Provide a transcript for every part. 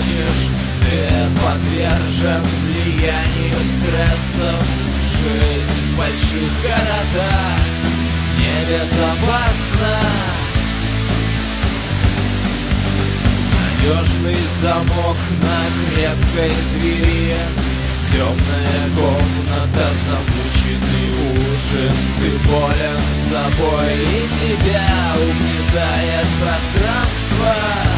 хочешь, ты подвержен влиянию стрессов. Жить в больших городах небезопасно. Надежный замок на крепкой двери, темная комната, замученный ужин. Ты болен собой, и тебя угнетает пространство.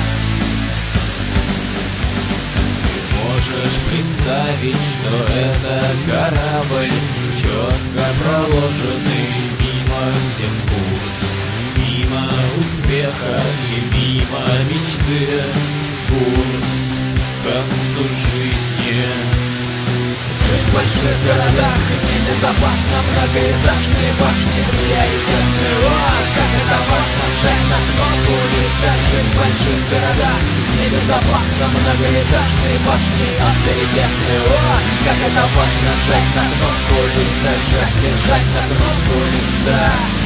Ты можешь представить, что это корабль, четко проложенный мимо всех курс, мимо успеха и мимо мечты. Курс к концу жизни. Жить в больших городах небезопасно. Многоэтажные башни, приоритетный лак. Как это важно, жать на кнопку лифта. Жить в больших городах небезопасно. Многоэтажные башни, авторитетный лак. Как это важно, жать на кнопку лифта. Жать и жать на кнопку лифта.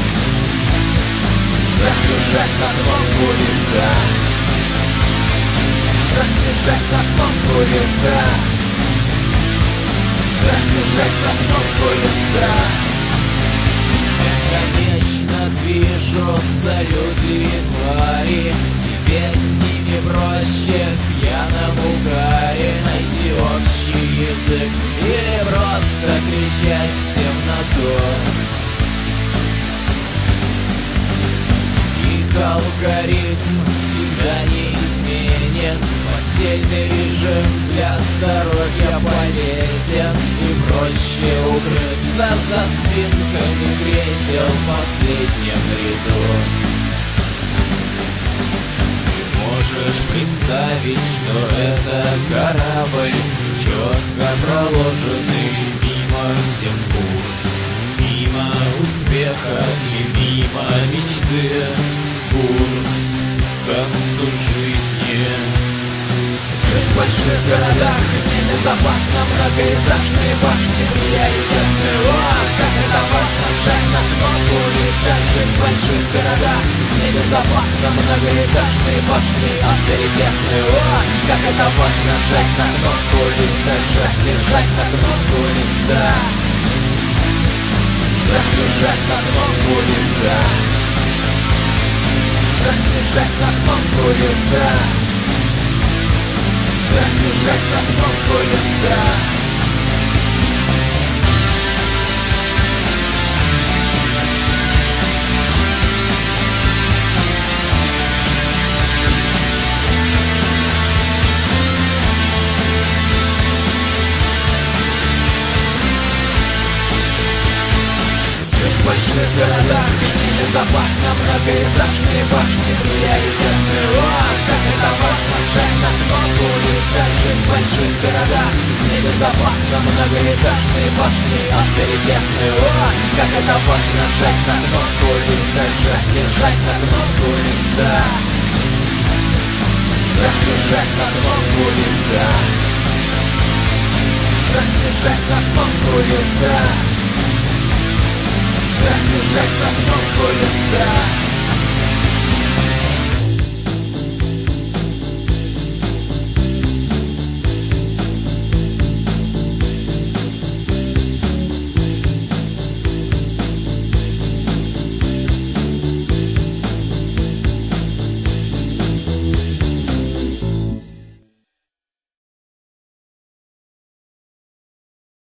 Жать и жать на кнопку лифта. Жать и жать на кнопку лифта. Жать и жать на кнопку лифта. Бесконечно движутся люди и твари. Тебе с ними проще в пьяном угаре найти общий язык или просто кричать в темноту. Их алгоритм всегда неизменен. Постельный режим для здоровья полезен. И проще укрыться за спинками кресел в последнем ряду. Ты можешь представить, что это корабль, четко проложенный мимо всех курс, мимо успеха и мимо мечты. Курс к концу жизни. Жить в больших городах небезопасно. Многоэтажные башни, приоритетный лак. Как это важно, жать на кнопку лифта. Жить в больших городах небезопасно. Многоэтажные башни, авторитетный лак. Как это важно, жать на кнопку лифта. Жать и жать на кнопку лифта. Жать и жать на кнопку лифта. Жать и жать на кнопку лифта. Жать и жать на кнопку лифта. В больших городах небезопасно. Многоэтажные башни, приоритетный лак. Как это важно, жать на кнопку лифта. Жить в больших городах небезопасно. Многоэтажные башни, авторитетный лак. Как это важно, жать на кнопку лифта. Жать и жать на кнопку лифта. Жать и жать на кнопку лифта. Жать и жать на кнопку лифта. Жать и жать на кнопку лифта.